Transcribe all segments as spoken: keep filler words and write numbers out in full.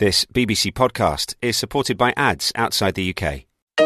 This B B C podcast is supported by ads outside the U K.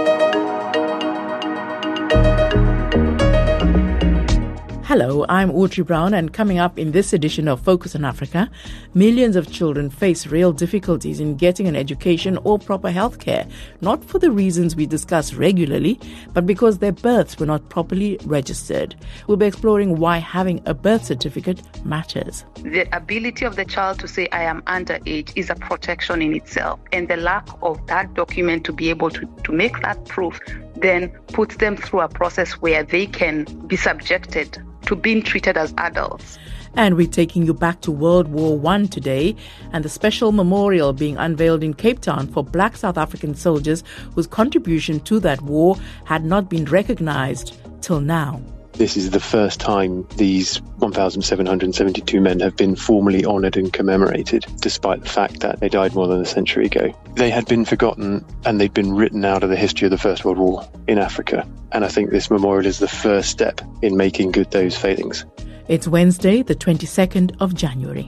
Hello, I'm Audrey Brown, and coming up in this edition of Focus on Africa, millions of children face real difficulties in getting an education or proper health care, not for the reasons we discuss regularly, but because their births were not properly registered. We'll be exploring why having a birth certificate matters. The ability of the child to say, I am underage, is a protection in itself. And the lack of that document to be able to, to make that proof then puts them through a process where they can be subjected to being treated as adults. And we're taking you back to World War One today and the special memorial being unveiled in Cape Town for Black South African soldiers whose contribution to that war had not been recognized till now. This is the first time these one thousand seven hundred seventy-two men have been formally honoured and commemorated, despite the fact that they died more than a century ago. They had been forgotten and they'd been written out of the history of the First World War in Africa. And I think this memorial is the first step in making good those failings. It's Wednesday, the twenty-second of January.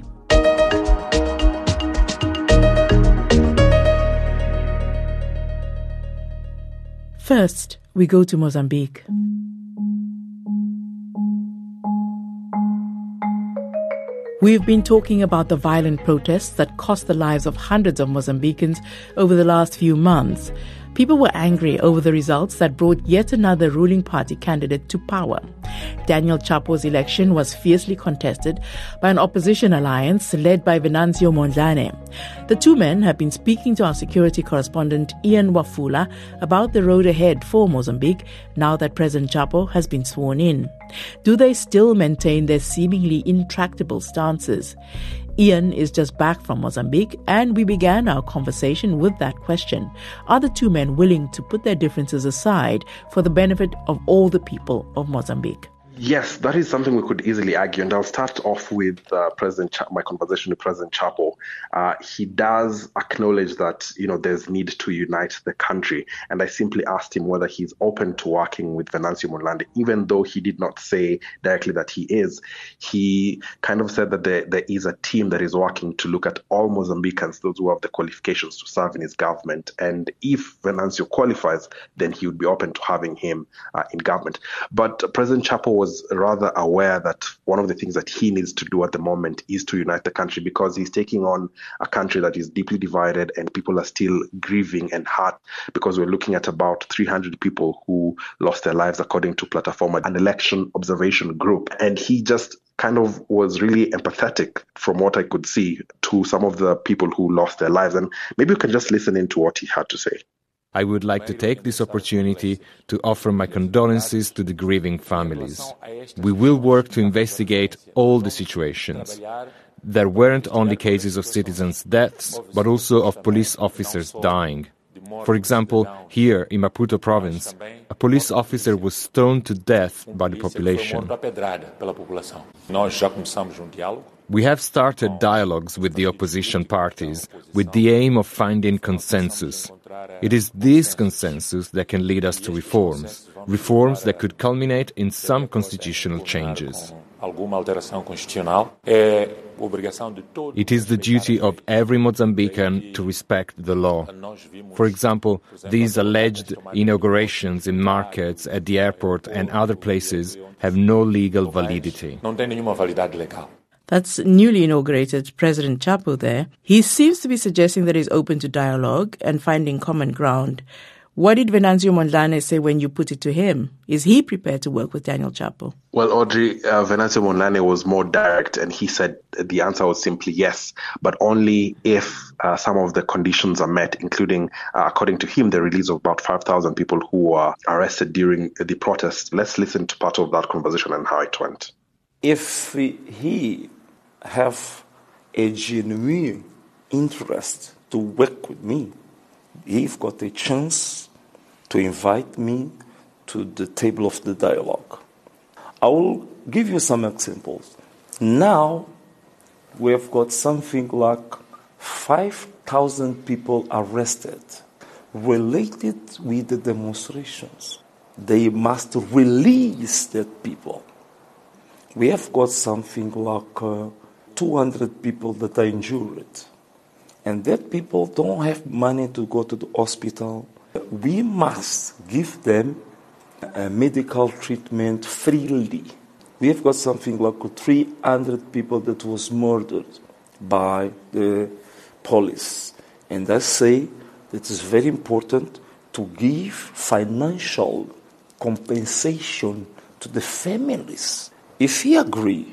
First, we go to Mozambique. We've been talking about the violent protests that cost the lives of hundreds of Mozambicans over the last few months. People were angry over the results that brought yet another ruling party candidate to power. Daniel Chapo's election was fiercely contested by an opposition alliance led by Venancio Mondlane. The two men have been speaking to our security correspondent Ian Wafula about the road ahead for Mozambique now that President Chapo has been sworn in. Do they still maintain their seemingly intractable stances? Ian is just back from Mozambique, and we began our conversation with that question. Are the two men willing to put their differences aside for the benefit of all the people of Mozambique? Yes, that is something we could easily argue. And I'll start off with uh, President Ch- my conversation with President Chapo. Uh, he does acknowledge that, you know, there's need to unite the country. And I simply asked him whether he's open to working with Venancio Mondlane, even though he did not say directly that he is. He kind of said that there, there is a team that is working to look at all Mozambicans, those who have the qualifications to serve in his government. And if Venancio qualifies, then he would be open to having him uh, in government. But uh, President Chapo was was rather aware that one of the things that he needs to do at the moment is to unite the country, because he's taking on a country that is deeply divided and people are still grieving and hurt, because we're looking at about three hundred people who lost their lives according to Plataforma, an election observation group. And he just kind of was really empathetic, from what I could see, to some of the people who lost their lives. And maybe you can just listen into what he had to say. I would like to take this opportunity to offer my condolences to the grieving families. We will work to investigate all the situations. There weren't only cases of citizens' deaths, but also of police officers dying. For example, here in Maputo province, a police officer was stoned to death by the population. We have started dialogues with the opposition parties with the aim of finding consensus. It is this consensus that can lead us to reforms, reforms that could culminate in some constitutional changes. It is the duty of every Mozambican to respect the law. For example, these alleged inaugurations in markets, at the airport and other places have no legal validity. That's newly inaugurated President Chapo there. He seems to be suggesting that he's open to dialogue and finding common ground. What did Venancio Mondlane say when you put it to him? Is he prepared to work with Daniel Chapo? Well, Audrey, uh, Venancio Mondlane was more direct, and he said the answer was simply yes, but only if uh, some of the conditions are met, including, uh, according to him, the release of about five thousand people who were arrested during the protests. Let's listen to part of that conversation and how it went. If he have a genuine interest to work with me, he's got a chance to invite me to the table of the dialogue. I will give you some examples. Now, we have got something like five thousand people arrested related with the demonstrations. They must release that people. We have got something like uh, two hundred people that are injured. and that people don't have money to go to the hospital, we must give them a medical treatment freely. We have got something like three hundred people that was murdered by the police. And I say that it's very important to give financial compensation to the families. If he agree,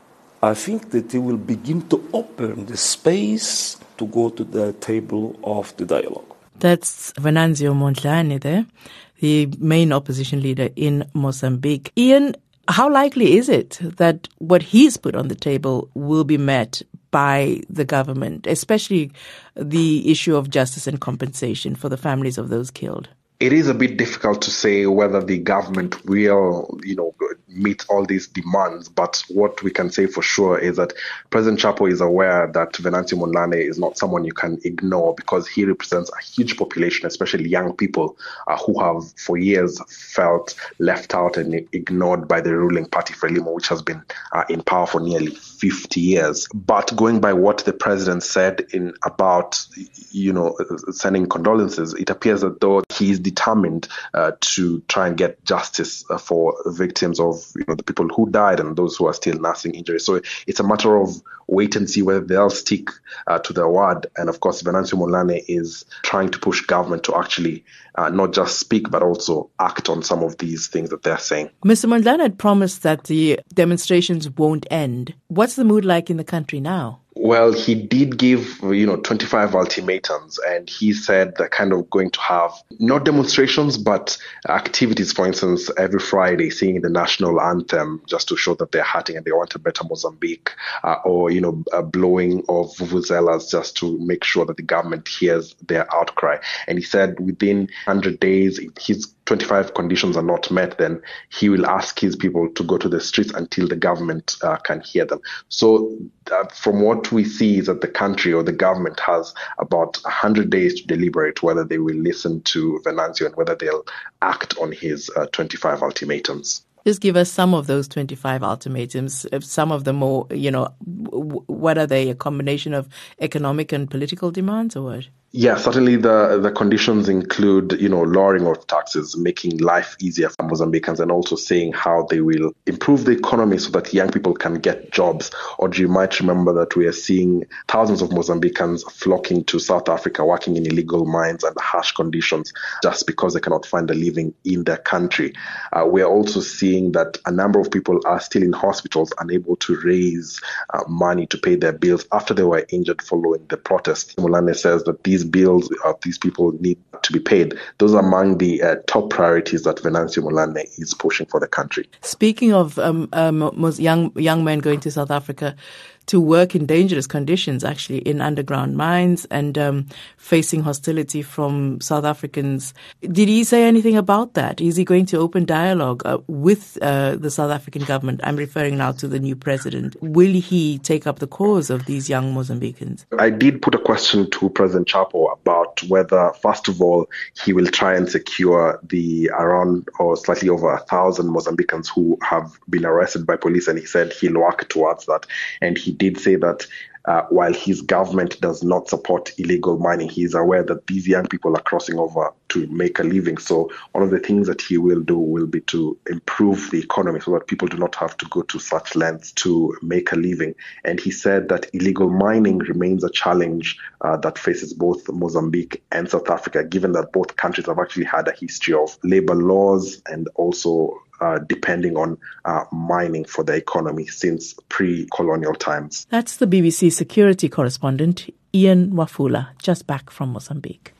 I think that he will begin to open the space to go to the table of the dialogue. That's Venancio Mondlane there, the main opposition leader in Mozambique. Ian, how likely is it that what he's put on the table will be met by the government, especially the issue of justice and compensation for the families of those killed? It is a bit difficult to say whether the government will, you know, meet all these demands. But what we can say for sure is that President Chapo is aware that Venancio Mondlane is not someone you can ignore, because he represents a huge population, especially young people uh, who have for years felt left out and ignored by the ruling party Frelimo, which has been uh, in power for nearly fifty years. But going by what the president said in about, you know, sending condolences, it appears that though he is determined uh, to try and get justice uh, for victims of, you know, the people who died and those who are still nursing injuries. So it's a matter of wait and see whether they'll stick uh, to their word. And of course, Venancio Mondlane is trying to push government to actually uh, not just speak, but also act on some of these things that they're saying. Mister Mondlane had promised that the demonstrations won't end. What's the mood like in the country now? Well, he did give, you know, twenty-five ultimatums, and he said they're kind of going to have not demonstrations, but activities, for instance, every Friday singing the national anthem just to show that they're hurting and they want a better Mozambique, uh, or, you know, a blowing of vuvuzelas just to make sure that the government hears their outcry. And he said within one hundred days, if his twenty-five conditions are not met, then he will ask his people to go to the streets until the government uh, can hear them. So uh, from what we see is that the country or the government has about one hundred days to deliberate whether they will listen to Venancio and whether they'll act on his uh, twenty-five ultimatums. Just give us some of those twenty-five ultimatums. Some of them more, you know, what are they? A combination of economic and political demands or what? Yeah, certainly the, the conditions include, you know, lowering of taxes, making life easier for Mozambicans, and also saying how they will improve the economy so that young people can get jobs. Or you might remember that we are seeing thousands of Mozambicans flocking to South Africa, working in illegal mines under harsh conditions just because they cannot find a living in their country. Uh, we are also seeing that a number of people are still in hospitals, unable to raise uh, money to pay their bills after they were injured following the protest. Mondlane says that these bills of these people need to be paid. Those are among the uh, top priorities that Venancio Mondlane is pushing for the country. Speaking of um, um, young young men going to South Africa to work in dangerous conditions, actually in underground mines and um, facing hostility from South Africans, did he say anything about that? Is he going to open dialogue uh, with uh, the South African government? I'm referring now to the new president. Will he take up the cause of these young Mozambicans? I did put a question to President Chapo about whether, first of all, he will try and secure the around or slightly over a thousand Mozambicans who have been arrested by police, and he said he'll work towards that. And he did say that uh, while his government does not support illegal mining, he is aware that these young people are crossing over to make a living. So one of the things that he will do will be to improve the economy so that people do not have to go to such lengths to make a living. And he said that illegal mining remains a challenge uh, that faces both Mozambique and South Africa, given that both countries have actually had a history of labor laws and also Uh, depending on uh, mining for the economy since pre-colonial times. That's the B B C security correspondent, Ian Wafula, just back from Mozambique.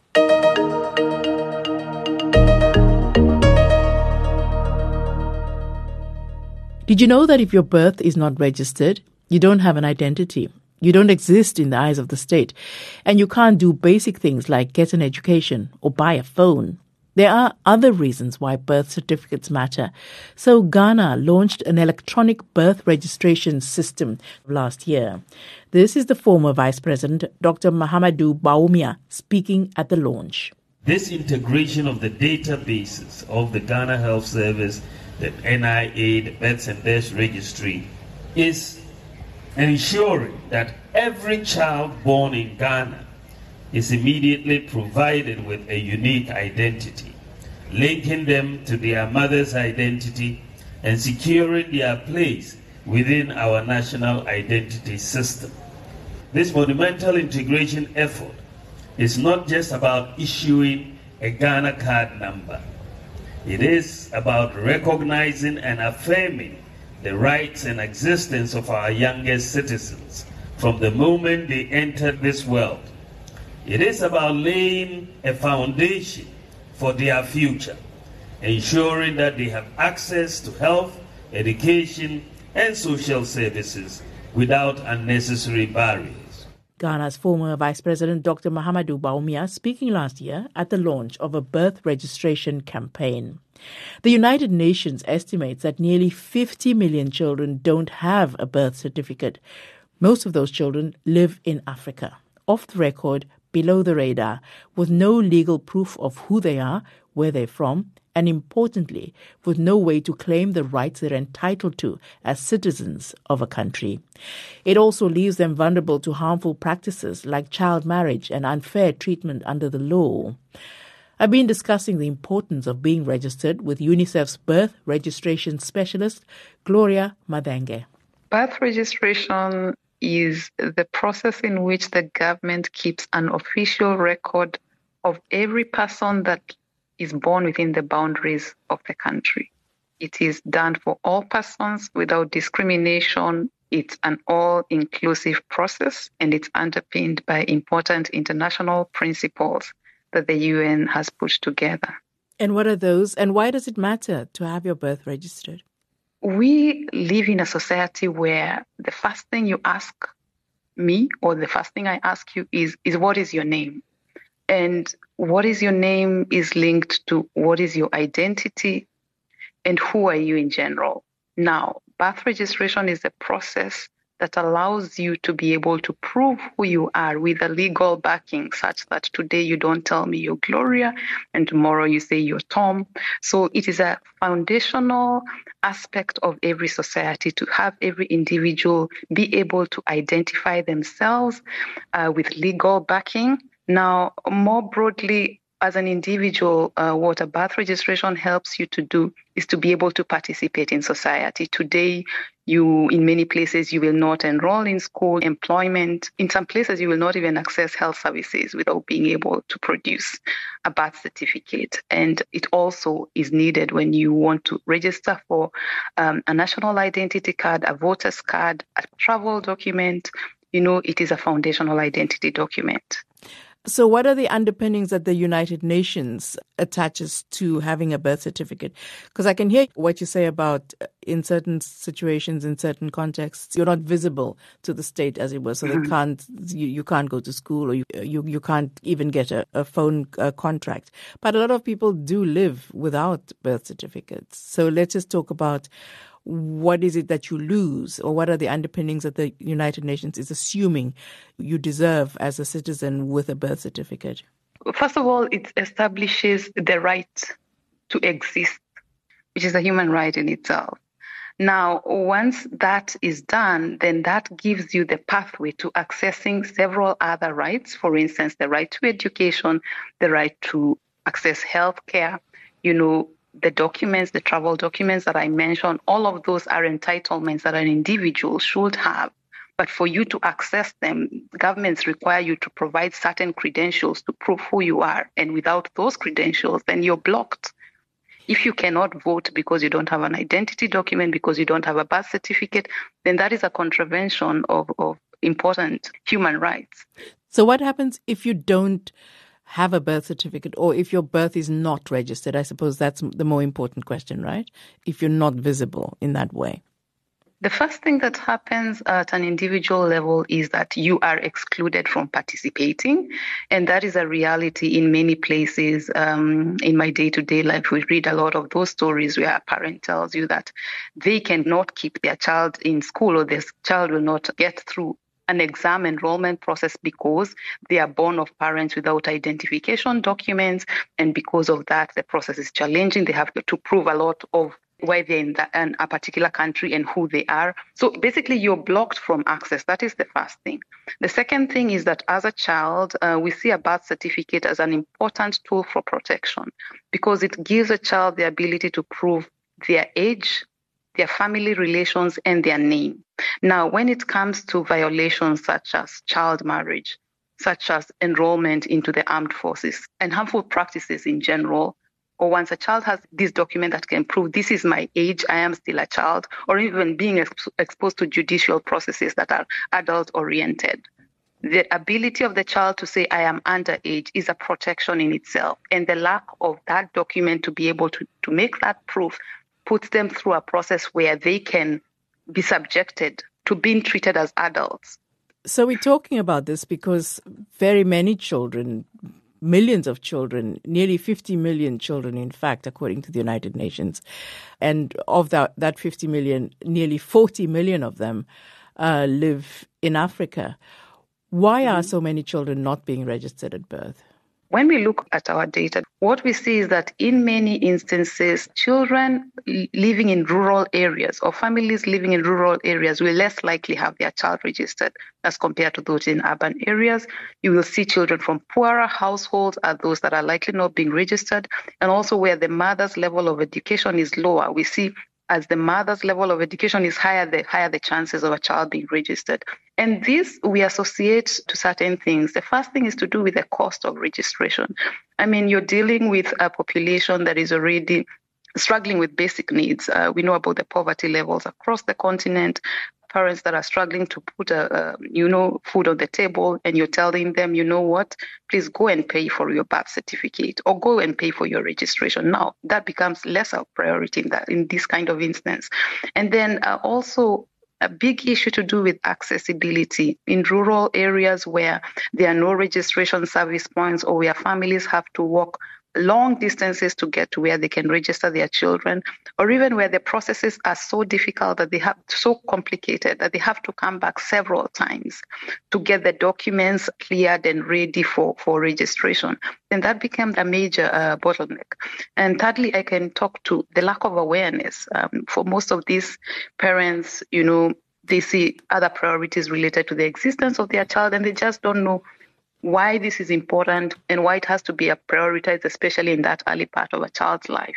Did you know that if your birth is not registered, you don't have an identity? You don't exist in the eyes of the state, and you can't do basic things like get an education or buy a phone. There are other reasons why birth certificates matter. So Ghana launched an electronic birth registration system last year. This is the former Vice President, Doctor Mahamadou Bawumia, speaking at the launch. This integration of the databases of the Ghana Health Service, the N I A, the Births and Deaths Registry, is ensuring that every child born in Ghana is immediately provided with a unique identity, linking them to their mother's identity and securing their place within our national identity system. This monumental integration effort is not just about issuing a Ghana card number. It is about recognizing and affirming the rights and existence of our youngest citizens from the moment they enter this world. It is about laying a foundation for their future, ensuring that they have access to health, education, and social services without unnecessary barriers. Ghana's former Vice President Doctor Mahamudu Bawumia speaking last year at the launch of a birth registration campaign. The United Nations estimates that nearly fifty million children don't have a birth certificate. Most of those children live in Africa, off the record, below the radar, with no legal proof of who they are, where they're from, and importantly, with no way to claim the rights they're entitled to as citizens of a country. It also leaves them vulnerable to harmful practices like child marriage and unfair treatment under the law. I've been discussing the importance of being registered with UNICEF's birth registration specialist, Gloria Madenge. Birth registration is the process in which the government keeps an official record of every person that is born within the boundaries of the country. It is done for all persons without discrimination. It's an all-inclusive process, and it's underpinned by important international principles that the U N has put together. And what are those, and why does it matter to have your birth registered? We live in a society where the first thing you ask me, or the first thing I ask you is, is what is your name? And what is your name is linked to what is your identity and who are you in general. Now, birth registration is a process that allows you to be able to prove who you are with a legal backing, such that today you don't tell me you're Gloria and tomorrow you say you're Tom. So it is a foundational aspect of every society to have every individual be able to identify themselves uh, with legal backing. Now, more broadly, as an individual, uh, what a birth registration helps you to do is to be able to participate in society. Today, you, in many places, you will not enroll in school, employment. In some places, you will not even access health services without being able to produce a birth certificate. And it also is needed when you want to register for um, a national identity card, a voter's card, a travel document. You know, it is a foundational identity document. So what are the underpinnings that the United Nations attaches to having a birth certificate? Because I can hear what you say about in certain situations, in certain contexts, you're not visible to the state, as it were, so they can't, you, you can't go to school, or you you, you can't even get a, a phone uh, contract. But a lot of people do live without birth certificates. So let's just talk about what is it that you lose, or what are the underpinnings that the United Nations is assuming you deserve as a citizen with a birth certificate? First of all, it establishes the right to exist, which is a human right in itself. Now, once that is done, then that gives you the pathway to accessing several other rights. For instance, the right to education, the right to access health care, you know, the documents, the travel documents that I mentioned, all of those are entitlements that an individual should have. But for you to access them, governments require you to provide certain credentials to prove who you are. And without those credentials, then you're blocked. If you cannot vote because you don't have an identity document, because you don't have a birth certificate, then that is a contravention of, of important human rights. So what happens if you don't have a birth certificate, or if your birth is not registered? I suppose that's the more important question, right? If you're not visible in that way. The first thing that happens at an individual level is that you are excluded from participating. And that is a reality in many places. Um, in my day-to-day life, we read a lot of those stories where a parent tells you that they cannot keep their child in school, or their child will not get through an exam enrollment process because they are born of parents without identification documents. And because of that, the process is challenging. They have to prove a lot of why they're in, that, in a particular country and who they are. So basically, you're blocked from access. That is the first thing. The second thing is that as a child, uh, we see a birth certificate as an important tool for protection because it gives a child the ability to prove their age, their family relations, and their name. Now, when it comes to violations such as child marriage, such as enrollment into the armed forces, and harmful practices in general, or once a child has this document that can prove this is my age, I am still a child, or even being ex- exposed to judicial processes that are adult-oriented, the ability of the child to say, I am underage, is a protection in itself. And the lack of that document to be able to, to make that proof puts them through a process where they can be subjected to being treated as adults. So we're talking about this because very many children, millions of children, nearly fifty million children, in fact, according to the United Nations. And of that, that fifty million, nearly forty million of them uh, live in Africa. Why are so many children not being registered at birth? When we look at our data, what we see is that in many instances, children living in rural areas or families living in rural areas will less likely have their child registered as compared to those in urban areas. You will see children from poorer households are those that are likely not being registered, and also where the mother's level of education is lower. We see as the mother's level of education is higher, the higher the chances of a child being registered. And this we associate to certain things. The first thing is to do with the cost of registration. I mean, you're dealing with a population that is already struggling with basic needs. Uh, we know about the poverty levels across the continent, parents that are struggling to put a, a, you know, food on the table, and you're telling them, you know what, please go and pay for your birth certificate or go and pay for your registration. Now, that becomes less of a priority in, that, in this kind of instance. And then uh, also a big issue to do with accessibility in rural areas where there are no registration service points or where families have to walk long distances to get to where they can register their children, or even where the processes are so difficult that they have so complicated that they have to come back several times to get the documents cleared and ready for, for registration. And that became a major uh, bottleneck. And thirdly, I can talk to the lack of awareness. Um, for most of these parents, you know, they see other priorities related to the existence of their child, and they just don't know why this is important and why it has to be a prioritized, especially in that early part of a child's life.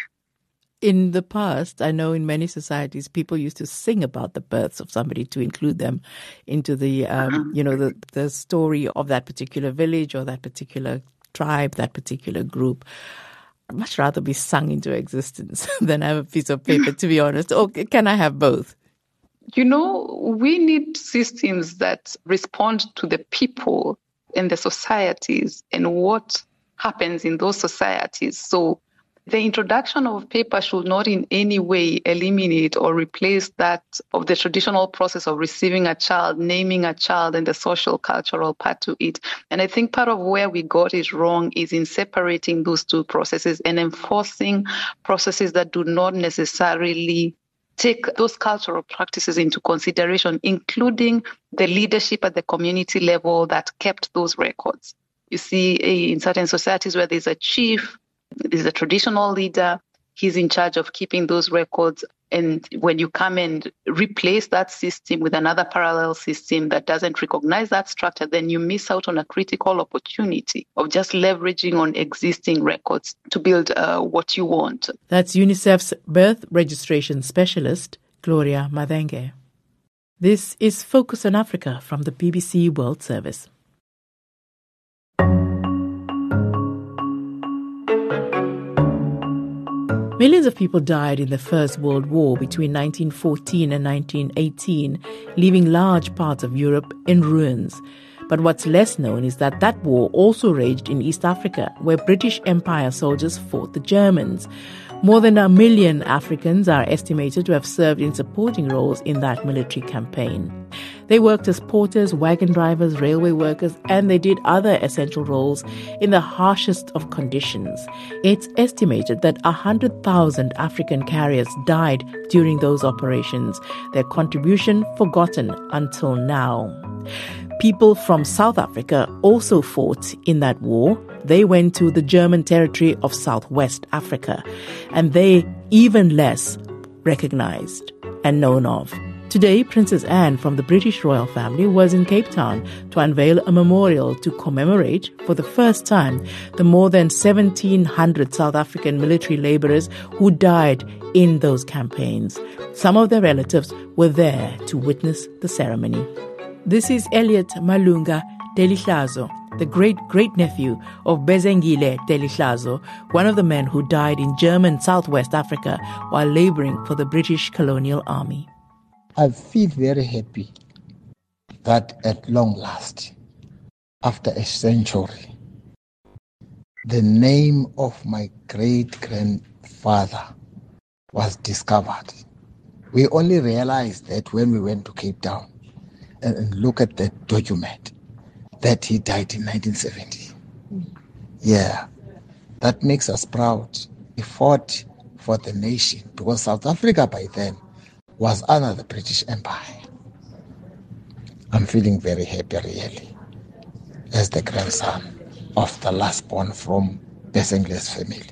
In the past, I know in many societies, people used to sing about the births of somebody to include them into the, um, uh-huh. you know, the, the story of that particular village or that particular tribe, that particular group. I'd much rather be sung into existence than have a piece of paper, to be honest. Or can I have both? You know, we need systems that respond to the people and the societies and what happens in those societies. So the introduction of paper should not in any way eliminate or replace that of the traditional process of receiving a child, naming a child, and the social cultural part to it. And I think part of where we got it wrong is in separating those two processes and enforcing processes that do not necessarily take those cultural practices into consideration, including the leadership at the community level that kept those records. You see, in certain societies where there's a chief, there's a traditional leader, he's in charge of keeping those records. And when you come and replace that system with another parallel system that doesn't recognize that structure, then you miss out on a critical opportunity of just leveraging on existing records to build uh, what you want. That's UNICEF's birth registration specialist, Gloria Madenge. This is Focus on Africa from the B B C World Service. Millions of people died in the First World War between nineteen fourteen and nineteen eighteen, leaving large parts of Europe in ruins. But what's less known is that that war also raged in East Africa, where British Empire soldiers fought the Germans. More than a million Africans are estimated to have served in supporting roles in that military campaign. They worked as porters, wagon drivers, railway workers, and they did other essential roles in the harshest of conditions. It's estimated that one hundred thousand African carriers died during those operations, their contribution forgotten until now. People from South Africa also fought in that war. They went to the German territory of Southwest Africa, and they, even less, recognized and known of. Today, Princess Anne from the British royal family was in Cape Town to unveil a memorial to commemorate, for the first time, the more than seventeen hundred South African military labourers who died in those campaigns. Some of their relatives were there to witness the ceremony. This is Elliot Malunga Delihlazo, the great-great-nephew of Bezengile Delihlazo, one of the men who died in German Southwest Africa while labouring for the British colonial army. I feel very happy that at long last, after a century, the name of my great-grandfather was discovered. We only realized that when we went to Cape Town and, and look at the document that he died in nineteen seventy. Yeah, that makes us proud. He fought for the nation because South Africa by then was under the British Empire. I'm feeling very happy, really, as the grandson of the last born from Besengile's family.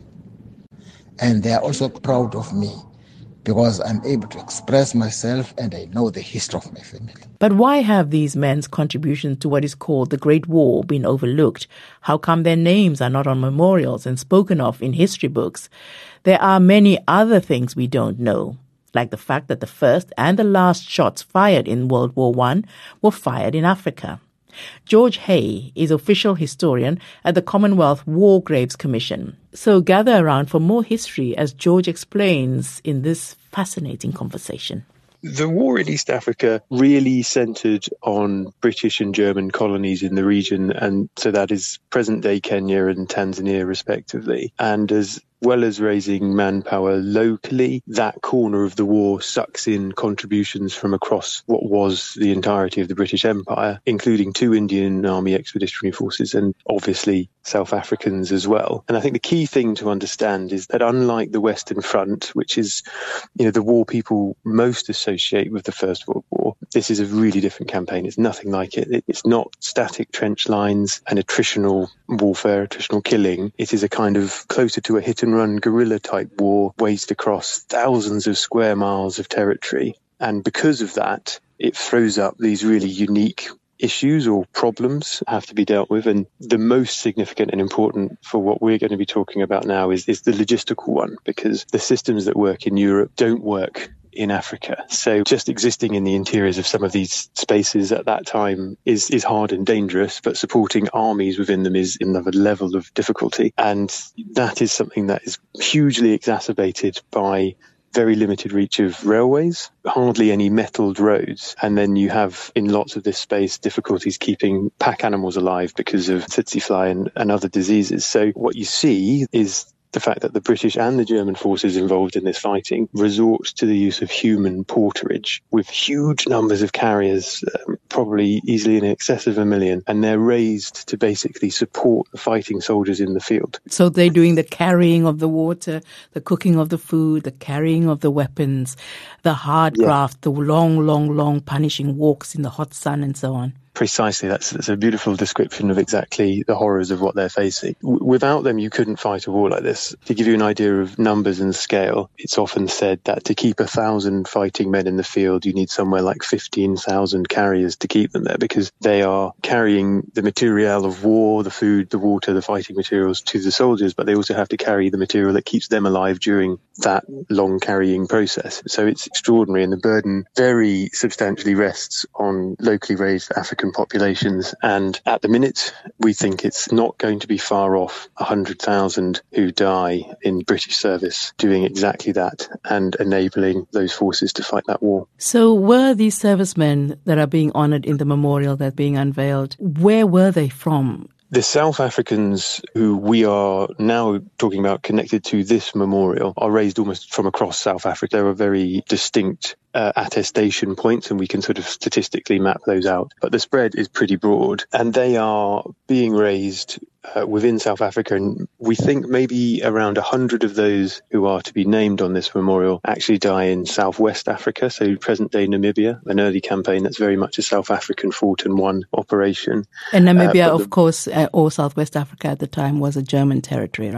And they are also proud of me because I'm able to express myself and I know the history of my family. But why have these men's contributions to what is called the Great War been overlooked? How come their names are not on memorials and spoken of in history books? There are many other things we don't know, like the fact that the first and the last shots fired in World War One were fired in Africa. George Hay is official historian at the Commonwealth War Graves Commission. So gather around for more history as George explains in this fascinating conversation. The war in East Africa really centred on British and German colonies in the region, and so that is present-day Kenya and Tanzania respectively. And as well as raising manpower locally, that corner of the war sucks in contributions from across what was the entirety of the British Empire, including two Indian Army Expeditionary Forces and obviously South Africans as well. And I think the key thing to understand is that unlike the Western Front, which is, you know, the war people most associate with the First World War, this is a really different campaign. It's nothing like it. It's not static trench lines and attritional warfare, attritional killing. It is a kind of closer to a hit and run guerrilla type war waged across thousands of square miles of territory. And because of that, it throws up these really unique issues or problems have to be dealt with. And the most significant and important for what we're going to be talking about now is, is the logistical one, because the systems that work in Europe don't work in Africa. So just existing in the interiors of some of these spaces at that time is, is hard and dangerous, but supporting armies within them is another level of difficulty. And that is something that is hugely exacerbated by very limited reach of railways, hardly any metalled roads. And then you have, in lots of this space, difficulties keeping pack animals alive because of tsetse fly and, and other diseases. So what you see is the fact that the British and the German forces involved in this fighting resort to the use of human porterage with huge numbers of carriers, um, probably easily in excess of a million, and they're raised to basically support the fighting soldiers in the field. So they're doing the carrying of the water, the cooking of the food, the carrying of the weapons, the hard yeah. graft, the long, long, long punishing walks in the hot sun and so on. Precisely. That's, that's a beautiful description of exactly the horrors of what they're facing. W- without them, you couldn't fight a war like this. To give you an idea of numbers and scale, it's often said that to keep a thousand fighting men in the field, you need somewhere like fifteen thousand carriers to keep them there, because they are carrying the material of war, the food, the water, the fighting materials to the soldiers, but they also have to carry the material that keeps them alive during that long carrying process. So it's extraordinary, and the burden very substantially rests on locally raised African populations. And at the minute, we think it's not going to be far off one hundred thousand who die in British service doing exactly that and enabling those forces to fight that war. So were these servicemen that are being honoured in the memorial that's being unveiled, where were they from? The South Africans who we are now talking about connected to this memorial are raised almost from across South Africa. There are very distinct uh, attestation points, and we can sort of statistically map those out. But the spread is pretty broad, and they are being raised uh, within South Africa. And we think maybe around one hundred of those who are to be named on this memorial actually die in Southwest Africa, so present-day Namibia, an early campaign that's very much a South African fought-and-won operation. And Namibia, uh, of the, course, uh, or Southwest Africa at the time was a German territory, right?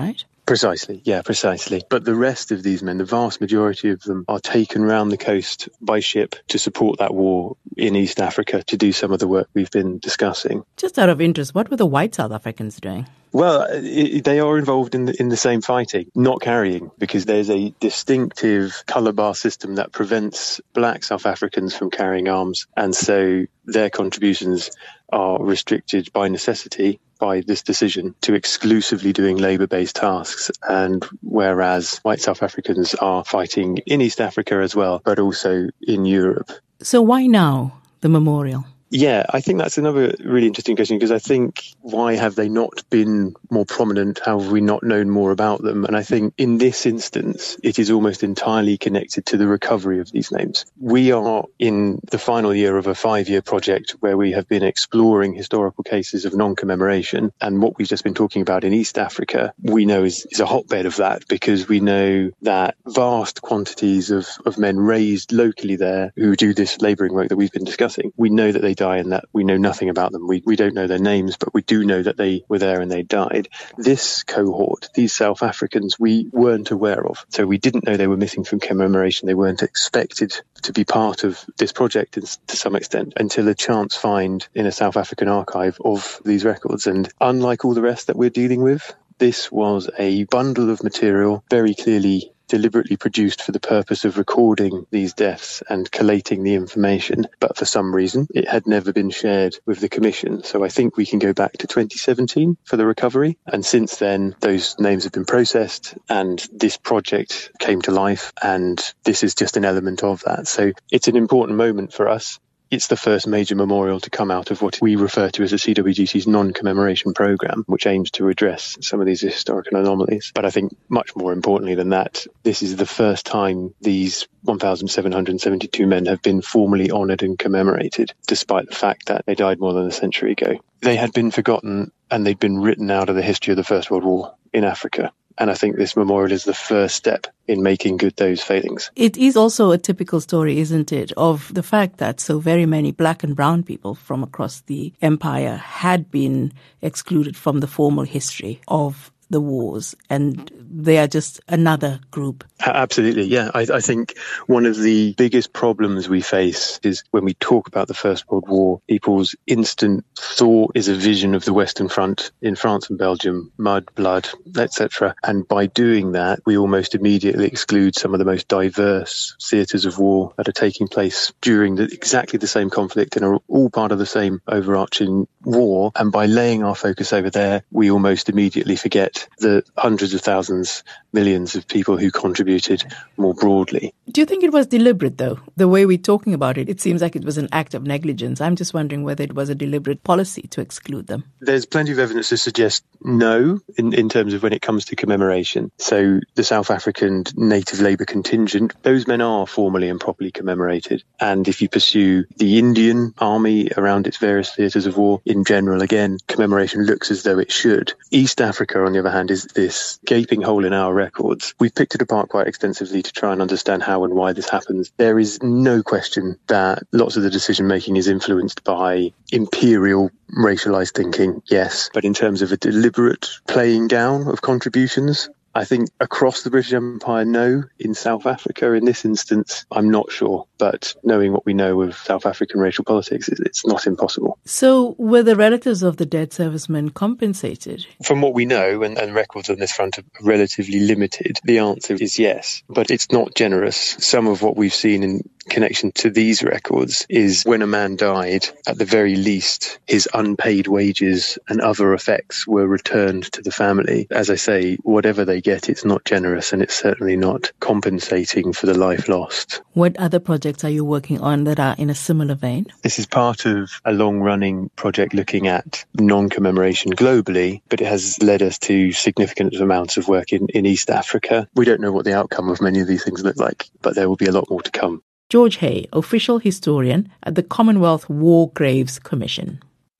Precisely, yeah, precisely. But the rest of these men, the vast majority of them, are taken round the coast by ship to support that war in East Africa, to do some of the work we've been discussing. Just out of interest, what were the white South Africans doing? Well, it, they are involved in the, in the same fighting, not carrying, because there's a distinctive colour bar system that prevents black South Africans from carrying arms, and so their contributions are restricted by necessity by this decision to exclusively doing labour-based tasks, and whereas white South Africans are fighting in East Africa as well, but also in Europe. So why now, the memorial? Yeah, I think that's another really interesting question, because I think, why have they not been more prominent? How have we not known more about them? And I think in this instance, it is almost entirely connected to the recovery of these names. We are in the final year of a five-year project where we have been exploring historical cases of non-commemoration. And what we've just been talking about in East Africa, we know is, is a hotbed of that, because we know that vast quantities of, of men raised locally there who do this labouring work that we've been discussing. We know that they and that we know nothing about them. We we don't know their names, but we do know that they were there and they died. This cohort, these South Africans, we weren't aware of. So we didn't know they were missing from commemoration. They weren't expected to be part of this project to some extent until a chance find in a South African archive of these records. And unlike all the rest that we're dealing with, this was a bundle of material very clearly deliberately produced for the purpose of recording these deaths and collating the information, but for some reason it had never been shared with the Commission. So I think we can go back to twenty seventeen for the recovery, and since then those names have been processed and this project came to life, and this is just an element of that. So it's an important moment for us. It's the first major memorial to come out of what we refer to as the C W G C's non-commemoration programme, which aims to address some of these historical anomalies. But I think much more importantly than that, this is the first time these one thousand seven hundred seventy-two men have been formally honoured and commemorated, despite the fact that they died more than a century ago. They had been forgotten and they'd been written out of the history of the First World War in Africa. And I think this memorial is the first step in making good those failings. It is also a typical story, isn't it, of the fact that so very many black and brown people from across the empire had been excluded from the formal history of the wars, and they are just another group. Absolutely, yeah. I, I think one of the biggest problems we face is when we talk about the First World War, people's instant thought is a vision of the Western Front in France and Belgium, mud, blood, et cetera. And by doing that, we almost immediately exclude some of the most diverse theatres of war that are taking place during the, exactly the same conflict and are all part of the same overarching war. And by laying our focus over there, we almost immediately forget the hundreds of thousands, millions of people who contributed more broadly. Do you think it was deliberate, though? The way we're talking about it, it seems like it was an act of negligence. I'm just wondering whether it was a deliberate policy to exclude them. There's plenty of evidence to suggest no, in, in terms of when it comes to commemoration. So the South African native labour contingent, those men are formally and properly commemorated. And if you pursue the Indian army around its various theatres of war, in general, again, commemoration looks as though it should. East Africa, on the other hand, is this gaping hole in our records. We've picked it apart quite extensively to try and understand how and why this happens. There is no question that lots of the decision making is influenced by imperial racialized thinking, yes, but in terms of a deliberate playing down of contributions, I think across the British Empire, no. In South Africa, in this instance, I'm not sure. But knowing what we know of South African racial politics, it's not impossible. So were the relatives of the dead servicemen compensated? From what we know, and, and records on this front are relatively limited, the answer is yes. But it's not generous. Some of what we've seen in connection to these records is when a man died, at the very least, his unpaid wages and other effects were returned to the family. As I say, whatever they get, it's not generous, and it's certainly not compensating for the life lost. What other projects are you working on that are in a similar vein? This is part of a long-running project looking at non-commemoration globally, but it has led us to significant amounts of work in, in East Africa. We don't know what the outcome of many of these things look like, but there will be a lot more to come. George Hay, official historian at the Commonwealth War Graves Commission.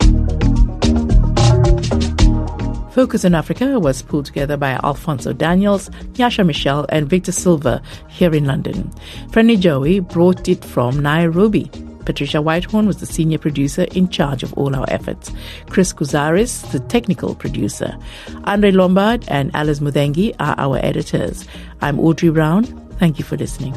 Focus on Africa was pulled together by Alfonso Daniels, Yasha Michelle and Victor Silva here in London. Franny Joey brought it from Nairobi. Patricia Whitehorn was the senior producer in charge of all our efforts. Chris Kuzaris, the technical producer. Andre Lombard and Alice Mudengi are our editors. I'm Audrey Brown. Thank you for listening.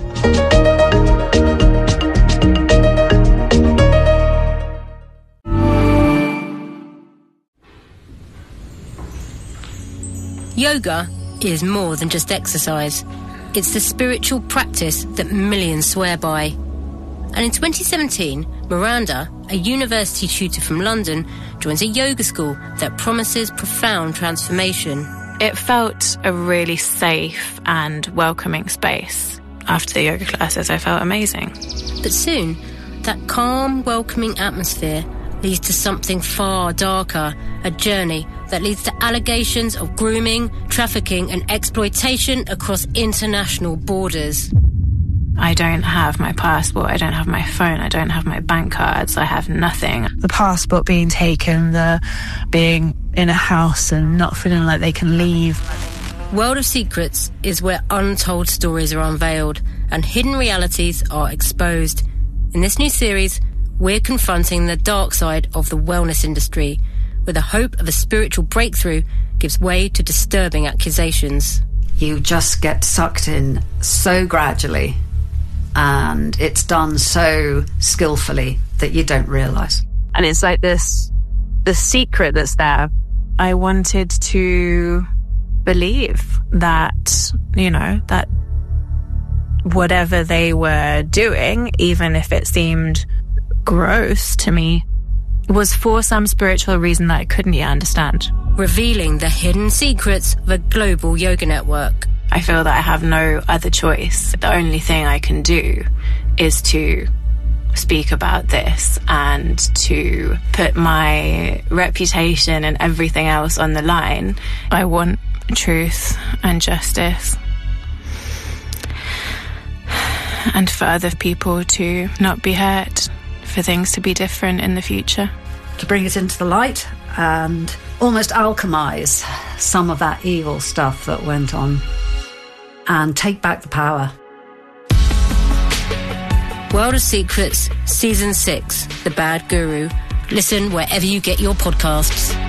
Yoga is more than just exercise. It's the spiritual practice that millions swear by. And in twenty seventeen, Miranda, a university tutor from London, joins a yoga school that promises profound transformation. It felt a really safe and welcoming space. After the yoga classes, I felt amazing. But soon, that calm, welcoming atmosphere leads to something far darker, a journey that leads to allegations of grooming, trafficking and exploitation across international borders. I don't have my passport, I don't have my phone, I don't have my bank cards, I have nothing. The passport being taken, the being in a house and not feeling like they can leave. World of Secrets is where untold stories are unveiled and hidden realities are exposed. In this new series, we're confronting the dark side of the wellness industry, where the hope of a spiritual breakthrough gives way to disturbing accusations. You just get sucked in so gradually, and it's done so skillfully that you don't realise. And it's like this, the secret that's there. I wanted to believe that, you know, that whatever they were doing, even if it seemed gross to me, was for some spiritual reason that I couldn't yet understand. Revealing the hidden secrets of a global yoga network. I feel that I have no other choice. The only thing I can do is to speak about this and to put my reputation and everything else on the line. I want truth and justice, and for other people to not be hurt, for things to be different in the future. To bring it into the light and almost alchemize some of that evil stuff that went on and take back the power. World of Secrets, Season six, The Bad Guru. Listen wherever you get your podcasts.